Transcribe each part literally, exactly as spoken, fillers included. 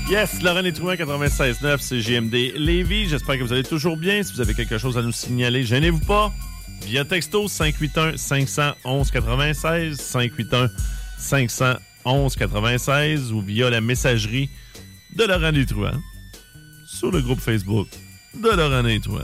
Yes, Laurent Létrouin, quatre-vingt-seize neuf, c'est J M D Lévis. J'espère que vous allez toujours bien. Si vous avez quelque chose à nous signaler, gênez-vous pas. Via texto, cinq huit un cinq un un quatre-vingt-seize, cinq huit un cinq un un quatre-vingt-seize ou via la messagerie de Laurent Létrouin sur le groupe Facebook de Laurent Létrouin.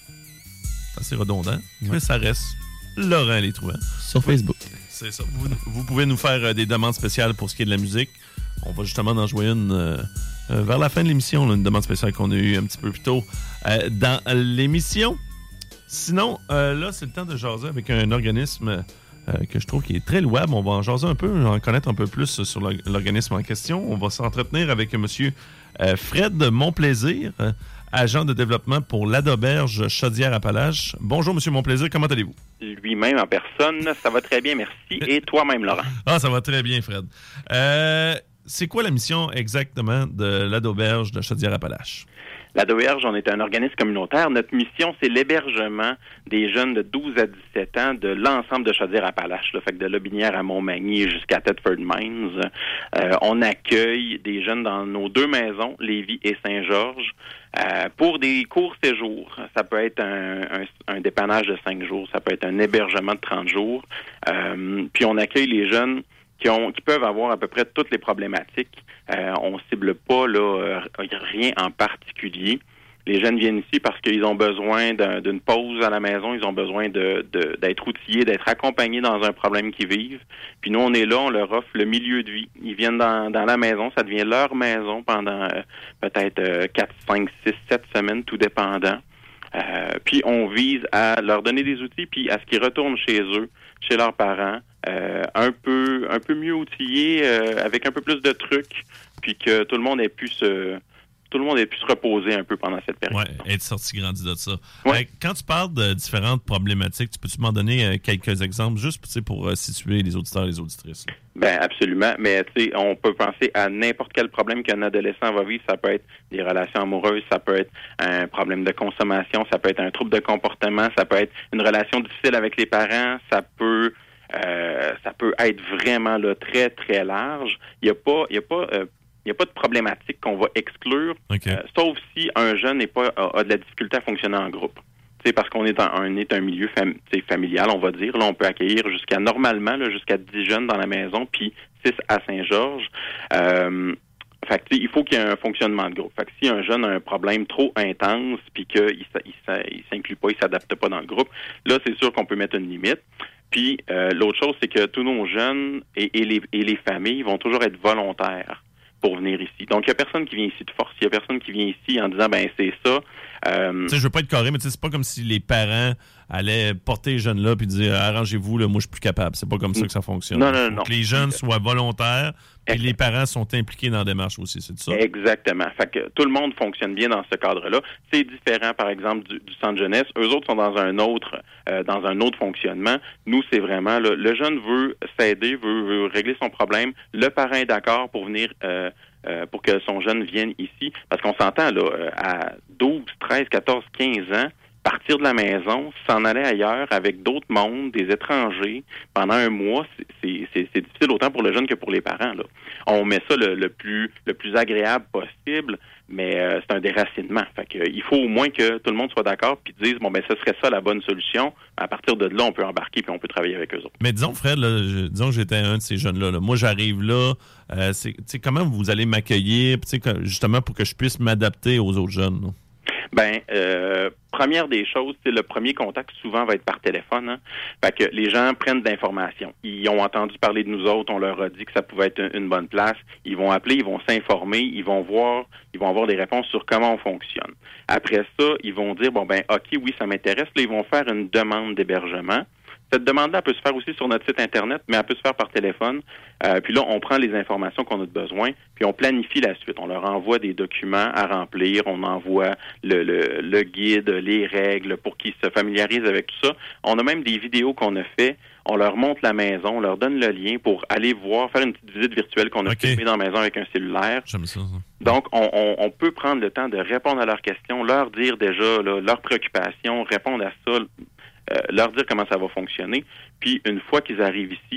C'est assez redondant, ouais. Mais ça reste Laurent Létrouin. Sur Facebook. C'est ça. Vous, vous pouvez nous faire euh, des demandes spéciales pour ce qui est de la musique. On va justement en jouer une euh, euh, vers la fin de l'émission, là, une demande spéciale qu'on a eue un petit peu plus tôt euh, dans l'émission. Sinon, euh, là, c'est le temps de jaser avec un organisme euh, que je trouve qui est très louable. On va en jaser un peu, en connaître un peu plus sur l'organisme en question. On va s'entretenir avec M. Euh, Fred Monplaisir, euh, agent de développement pour l'Auberge Chaudière-Appalaches. Bonjour, M. Monplaisir, comment allez-vous? Lui-même en personne, ça va très bien, merci. Et toi-même, Laurent? Ah, ça va très bien, Fred. Euh... C'est quoi la mission exactement de l'Auberge de Chaudière-Appalaches? L'Auberge, on est un organisme communautaire. Notre mission, c'est l'hébergement des jeunes de douze à dix-sept ans de l'ensemble de Chaudière-Appalaches, là, fait que de Lobinière à Montmagny jusqu'à Thetford Mines. Euh, on accueille des jeunes dans nos deux maisons, Lévis et Saint-Georges, euh, pour des courts séjours. Ça peut être un, un, un dépannage de cinq jours, ça peut être un hébergement de trente jours. Euh, puis on accueille les jeunes Qui, ont, qui peuvent avoir à peu près toutes les problématiques. Euh, on cible pas là euh, rien en particulier. Les jeunes viennent ici parce qu'ils ont besoin d'un, d'une pause à la maison, ils ont besoin de, de, d'être outillés, d'être accompagnés dans un problème qu'ils vivent. Puis nous, on est là, on leur offre le milieu de vie. Ils viennent dans, dans la maison, ça devient leur maison pendant euh, peut-être euh, quatre, cinq, six, sept semaines, tout dépendant. Euh, puis on vise à leur donner des outils, puis à ce qu'ils retournent chez eux, chez leurs parents, euh, un peu un peu mieux outillés, euh, avec un peu plus de trucs, puis que tout le monde ait pu se tout le monde ait pu se reposer un peu pendant cette période. Oui, être sorti grandi de ça. Ouais. Euh, quand tu parles de différentes problématiques, tu peux-tu m'en donner euh, quelques exemples, juste pour euh, situer les auditeurs et les auditrices? Ben absolument, mais tu sais, on peut penser à n'importe quel problème qu'un adolescent va vivre. Ça peut être des relations amoureuses, ça peut être un problème de consommation, ça peut être un trouble de comportement, ça peut être une relation difficile avec les parents, ça peut euh, ça peut être vraiment là très très large. Il y a pas il y a pas euh, il n'y a pas de problématique qu'on va exclure, okay. euh, sauf si un jeune n'est pas a, a de la difficulté à fonctionner en groupe. C'est parce qu'on est dans un, est un milieu fam, familial, on va dire. Là, on peut accueillir jusqu'à normalement là, jusqu'à dix jeunes dans la maison, puis six à Saint-Georges. Euh, fait que, il faut qu'il y ait un fonctionnement de groupe. Fait que si un jeune a un problème trop intense, puis qu'il il, il s'inclut pas, il s'adapte pas dans le groupe, là, c'est sûr qu'on peut mettre une limite. Puis euh, l'autre chose, c'est que tous nos jeunes et, et, les, et les familles vont toujours être volontaires pour venir ici. Donc, il n'y a personne qui vient ici de force. Il n'y a personne qui vient ici en disant, ben c'est ça. Euh... Tu sais, je veux pas être carré, mais c'est pas comme si les parents allaient porter les jeunes là puis dire, arrangez-vous, là, moi, je suis plus capable. C'est pas comme ça que ça fonctionne. Non, non, Faut non. que les jeunes soient volontaires et les parents sont impliqués dans la démarche aussi, c'est ça? Exactement. Fait que tout le monde fonctionne bien dans ce cadre-là. C'est différent, par exemple, du, du centre jeunesse. Eux autres sont dans un autre euh, dans un autre fonctionnement. Nous, c'est vraiment, là, le jeune veut s'aider, veut, veut régler son problème. Le parent est d'accord pour venir euh, euh, pour que son jeune vienne ici. Parce qu'on s'entend, là, à douze, treize, quatorze, quinze ans, partir de la maison, s'en aller ailleurs avec d'autres mondes, des étrangers, pendant un mois, c'est, c'est, c'est, c'est difficile autant pour le jeune que pour les parents, là. On met ça le, le plus le plus agréable possible, mais euh, c'est un déracinement. Fait que, il faut au moins que tout le monde soit d'accord puis dise, bon, ben, ce serait ça la bonne solution. À partir de là, on peut embarquer puis on peut travailler avec eux autres. Mais disons, Fred, là, je, disons que j'étais un de ces jeunes-là. Là. Moi, j'arrive là. Euh, c'est, comment vous allez m'accueillir, justement, pour que je puisse m'adapter aux autres jeunes, là? Ben, euh, première des choses, c'est le premier contact souvent va être par téléphone. Hein? Fait que les gens prennent de l'information. Ils ont entendu parler de nous autres, on leur a dit que ça pouvait être une bonne place. Ils vont appeler, ils vont s'informer, ils vont voir, ils vont avoir des réponses sur comment on fonctionne. Après ça, ils vont dire, bon ben, ok, oui, ça m'intéresse. Là, ils vont faire une demande d'hébergement. Cette demande-là peut se faire aussi sur notre site Internet, mais elle peut se faire par téléphone. Euh, puis là, on prend les informations qu'on a de besoin, puis on planifie la suite. On leur envoie des documents à remplir, on envoie le, le, le guide, les règles pour qu'ils se familiarisent avec tout ça. On a même des vidéos qu'on a fait. On leur montre la maison, on leur donne le lien pour aller voir, faire une petite visite virtuelle qu'on a okay. filmée dans la maison avec un cellulaire. J'aime ça, ça. Donc, on, on, on peut prendre le temps de répondre à leurs questions, leur dire déjà là, leurs préoccupations, répondre à ça, Euh, leur dire comment ça va fonctionner. Puis, une fois qu'ils arrivent ici,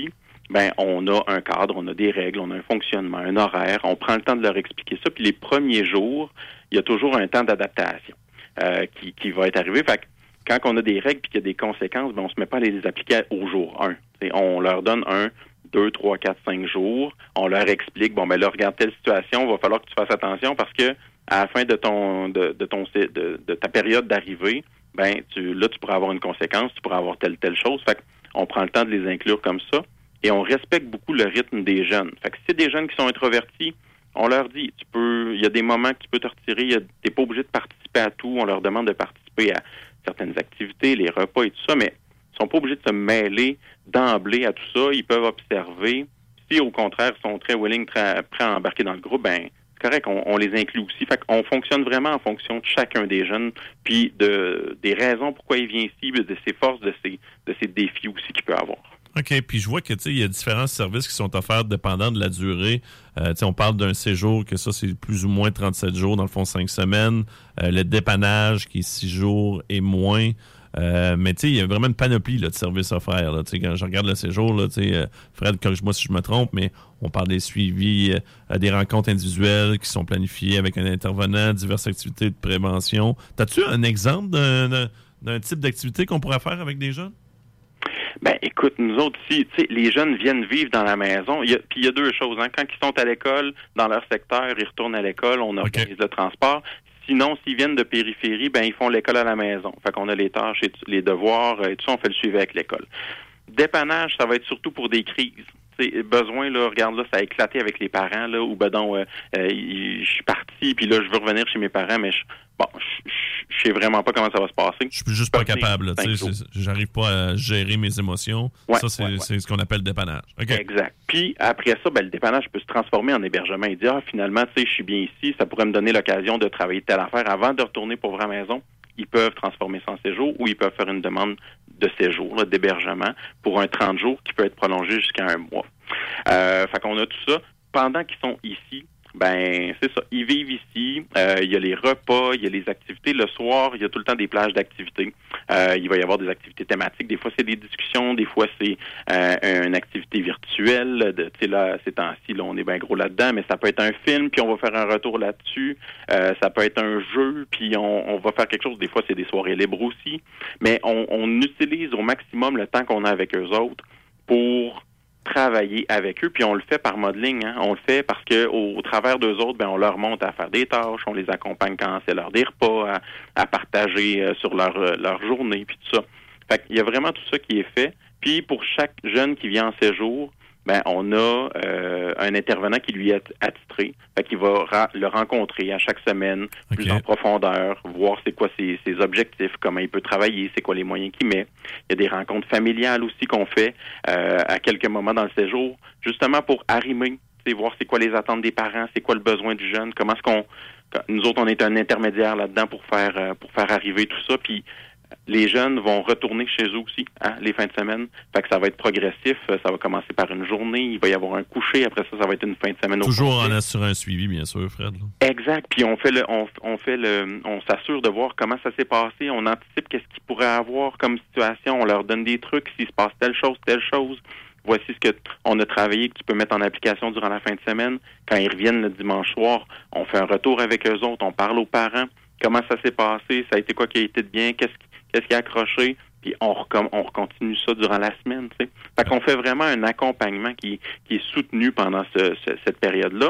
ben on a un cadre, on a des règles, on a un fonctionnement, un horaire. On prend le temps de leur expliquer ça. Puis les premiers jours, il y a toujours un temps d'adaptation euh, qui, qui va être arrivé. Fait que quand on a des règles puis qu'il y a des conséquences, ben on se met pas à les appliquer au jour un. T'sais, on leur donne un, deux, trois, quatre, cinq jours. On leur explique, bon ben là, regarde telle situation, il va falloir que tu fasses attention parce que à la fin de ton de, de ton de, de ta période d'arrivée, ben tu là tu pourras avoir une conséquence, tu pourras avoir telle telle chose. Fait qu'on prend le temps de les inclure comme ça et on respecte beaucoup le rythme des jeunes. Fait que si c'est des jeunes qui sont introvertis, on leur dit, tu peux, il y a des moments que tu peux te retirer, tu n'es pas obligé de participer à tout. On leur demande de participer à certaines activités, les repas et tout ça, mais ils sont pas obligés de se mêler d'emblée à tout ça. Ils peuvent observer. Si, au contraire, ils sont très willing, très prêts à embarquer dans le groupe, ben c'est correct, on, on les inclut aussi. Fait qu'on fonctionne vraiment en fonction de chacun des jeunes, puis de des raisons pourquoi il vient ici, de ses forces, de ses, de ses défis aussi qu'il peut avoir. OK, puis je vois que tu sais, il y a différents services qui sont offerts dépendant de la durée. Euh, tu sais, on parle d'un séjour, que ça, c'est plus ou moins trente-sept jours, dans le fond, cinq semaines. Euh, le dépannage, qui est six jours et moins. Euh, mais tu sais, il y a vraiment une panoplie là, de services offerts. Là. Quand je regarde le séjour, là, euh, Fred, corrige-moi si je me trompe, mais on parle des suivis, euh, des rencontres individuelles qui sont planifiées avec un intervenant, diverses activités de prévention. T'as-tu un exemple d'un, d'un, d'un type d'activité qu'on pourrait faire avec des jeunes? Ben, écoute, nous autres ici, tu sais, les jeunes viennent vivre dans la maison. Il y a, puis il y a deux choses. Hein. Quand ils sont à l'école, dans leur secteur, ils retournent à l'école, on organise okay. le transport. Sinon, s'ils viennent de périphérie, ben ils font l'école à la maison. Fait qu'on a les tâches, et les devoirs, et tout ça, on fait le suivi avec l'école. Dépannage, ça va être surtout pour des crises. T'sais, besoin, là, regarde, là, ça a éclaté avec les parents, là, ou ben donc, euh, euh, je suis parti, puis là, je veux revenir chez mes parents, mais je, bon, je, je sais vraiment pas comment ça va se passer. Je suis juste pas capable, tu sais, j'arrive pas à gérer mes émotions. Ouais, ça, c'est, ouais, ouais. c'est ce qu'on appelle le dépannage. Okay. Exact. Puis, après ça, ben, le dépannage peut se transformer en hébergement. Il dit, ah, finalement, tu sais, je suis bien ici, ça pourrait me donner l'occasion de travailler telle affaire avant de retourner pour vraie maison. Ils peuvent transformer ça en séjour ou ils peuvent faire une demande de séjour, là, d'hébergement, pour un trente jours qui peut être prolongé jusqu'à un mois. Euh, fait qu'on a tout ça. Pendant qu'ils sont ici, ben c'est ça, ils vivent ici, euh, il y a les repas, il y a les activités. Le soir, il y a tout le temps des plages d'activités. Euh, il va y avoir des activités thématiques. Des fois, c'est des discussions. Des fois, c'est euh, une activité virtuelle. Tu sais, là, ces temps-ci, là, on est bien gros là-dedans, mais ça peut être un film, puis on va faire un retour là-dessus. Euh, ça peut être un jeu, puis on, on va faire quelque chose. Des fois, c'est des soirées libres aussi. Mais on, on utilise au maximum le temps qu'on a avec eux autres pour travailler avec eux, puis on le fait par modeling, hein. On le fait parce que au, au travers d'eux autres, ben on leur montre à faire des tâches, on les accompagne quand c'est l'heure des repas, à, à partager euh, sur leur euh, leur journée, puis tout ça. Fait qu'il y a vraiment tout ça qui est fait. Puis pour chaque jeune qui vient en séjour, ben on a euh, un intervenant qui lui est attitré, fait qu'il va ra- le rencontrer à chaque semaine, okay. plus en profondeur, voir c'est quoi ses, ses objectifs, comment il peut travailler, c'est quoi les moyens qu'il met. Il y a des rencontres familiales aussi qu'on fait euh, à quelques moments dans le séjour, justement pour arrimer, voir c'est quoi les attentes des parents, c'est quoi le besoin du jeune, comment est-ce qu'on... Nous autres, on est un intermédiaire là-dedans pour faire euh, pour faire arriver tout ça, puis les jeunes vont retourner chez eux aussi, hein, les fins de semaine. Fait que ça va être progressif. Ça va commencer par une journée. Il va y avoir un coucher. Après ça, ça va être une fin de semaine. Toujours en assurant un suivi, bien sûr, Fred. Là. Exact. Puis on fait le, on, on fait le, on s'assure de voir comment ça s'est passé. On anticipe qu'est-ce qu'il pourrait avoir comme situation. On leur donne des trucs. S'il se passe telle chose, telle chose. Voici ce que t- on a travaillé, que tu peux mettre en application durant la fin de semaine. Quand ils reviennent le dimanche soir, on fait un retour avec eux autres. On parle aux parents. Comment ça s'est passé? Ça a été quoi qui a été de bien? Qu'est-ce qui Qu'est-ce qui a accroché, puis on, recom- on recontinue ça durant la semaine, tu sais. Fait qu'on fait vraiment un accompagnement qui, qui est soutenu pendant ce, ce, cette période-là.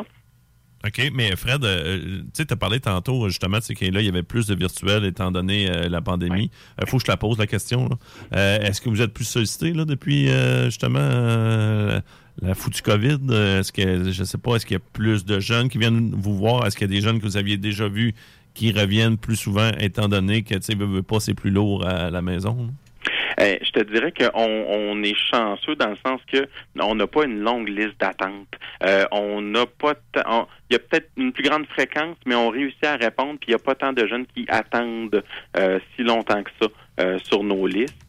OK, mais Fred, euh, tu sais, tu as parlé tantôt, justement, tu sais, qu'il y avait plus de virtuel étant donné euh, la pandémie. Il ouais. euh, faut que je te la pose, la question. Euh, est-ce que vous êtes plus sollicité, là, depuis, euh, justement, euh, la foutue COVID? Est-ce que, je sais pas, est-ce qu'il y a plus de jeunes qui viennent vous voir? Est-ce qu'il y a des jeunes que vous aviez déjà vus qui reviennent plus souvent, étant donné que, tu sais, veut, veut pas, c'est plus lourd à la maison? Euh, je te dirais qu'on on est chanceux dans le sens que on n'a pas une longue liste d'attente. Euh, on n'a pas t- on, il y a peut-être une plus grande fréquence, mais on réussit à répondre, puis il n'y a pas tant de jeunes qui attendent euh, si longtemps que ça euh, sur nos listes.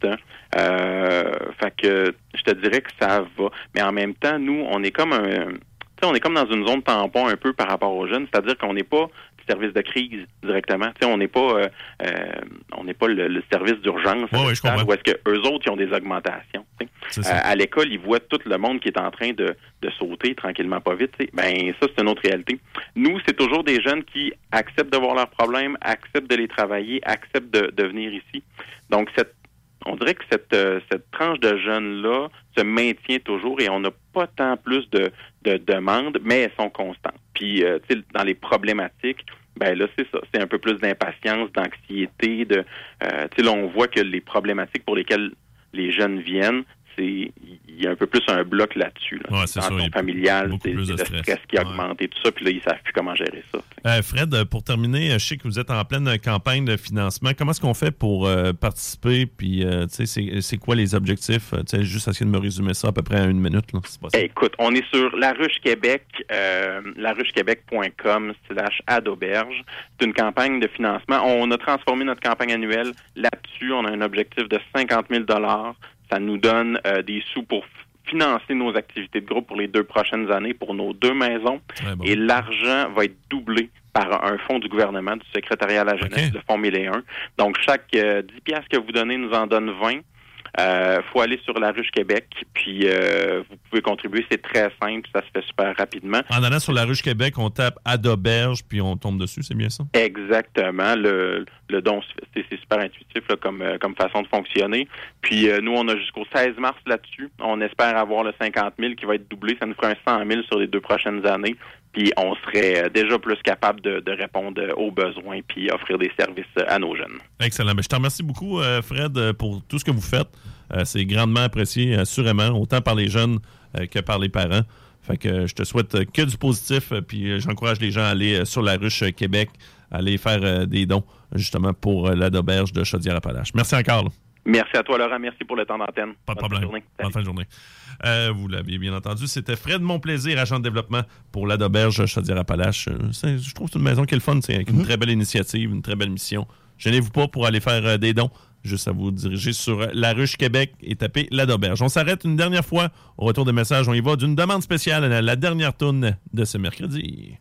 Euh, fait que je te dirais que ça va. Mais en même temps, nous, on est comme un on est comme dans une zone tampon un peu par rapport aux jeunes, c'est-à-dire qu'on n'est pas service de crise directement. Tu sais, on n'est pas euh, euh, on n'est pas le, le service d'urgence ouais, ouais, où est-ce que eux autres ils ont des augmentations. Euh, à l'école, ils voient tout le monde qui est en train de, de sauter tranquillement pas vite. T'sais. Ben ça, c'est une autre réalité. Nous, c'est toujours des jeunes qui acceptent de voir leurs problèmes, acceptent de les travailler, acceptent de, de venir ici. Donc, cette on dirait que cette, euh, cette tranche de jeunes-là se maintient toujours et on n'a pas tant plus de, de demandes, mais elles sont constantes. Puis, euh, tu sais, dans les problématiques, ben là, c'est ça. C'est un peu plus d'impatience, d'anxiété. De, euh, tu sais, là, on voit que les problématiques pour lesquelles les jeunes viennent, c'est il y a un peu plus un bloc là-dessus. Là. Ouais, c'est dans sûr, le familial, c'est, c'est le stress. stress qui ouais. augmente et tout ça, puis là, ils savent plus comment gérer ça. Euh, Fred, pour terminer, je sais que vous êtes en pleine campagne de financement. Comment est-ce qu'on fait pour euh, participer? Puis, euh, tu sais, c'est, c'est quoi les objectifs? Tu sais, juste essayer de me résumer ça à peu près en une minute, là, c'est possible. Écoute, on est sur La Ruche Québec, euh, laruchequebec point com slash adauberge. C'est une campagne de financement. On a transformé notre campagne annuelle là-dessus. On a un objectif de cinquante mille dollars. Ça nous donne euh, des sous pour financer nos activités de groupe pour les deux prochaines années pour nos deux maisons. Bon. Et l'argent va être doublé par un fonds du gouvernement, du secrétariat à la jeunesse, okay. le fonds mille et un. Donc, chaque euh, dix piastres que vous donnez nous en donne vingt. Il euh, faut aller sur La Ruche Québec, puis euh, vous pouvez contribuer. C'est très simple, ça se fait super rapidement. En allant sur La Ruche Québec, on tape Adauberge, puis on tombe dessus, c'est bien ça? Exactement. Le, le don, c'est, c'est super intuitif là, comme, comme façon de fonctionner. Puis euh, nous, on a jusqu'au seize mars là-dessus. On espère avoir le cinquante mille qui va être doublé. Ça nous fera un cent mille sur les deux prochaines années. Puis on serait déjà plus capable de, de répondre aux besoins puis offrir des services à nos jeunes. Excellent. Ben, je te remercie beaucoup, Fred, pour tout ce que vous faites. C'est grandement apprécié, assurément, autant par les jeunes que par les parents. Fait que je te souhaite que du positif, puis j'encourage les gens à aller sur La Ruche Québec, à aller faire des dons, justement, pour l'Adauberge de Chaudière-Appalaches. Merci encore. Là. Merci à toi, Laurent. Merci pour le temps d'antenne. Pas de problème. Bonne fin de journée. Euh, vous l'aviez bien entendu, c'était Fred Monplaisir, agent de développement pour l'Adauberge Chaudière-Appalaches. C'est, je trouve que c'est une maison qui est le fun, c'est avec mm-hmm. une très belle initiative, une très belle mission. Gênez-vous pas pour aller faire euh, des dons. Juste à vous diriger sur La Ruche Québec et taper l'Adauberge. On s'arrête une dernière fois. Au retour des messages, on y va d'une demande spéciale à la dernière tourne de ce mercredi.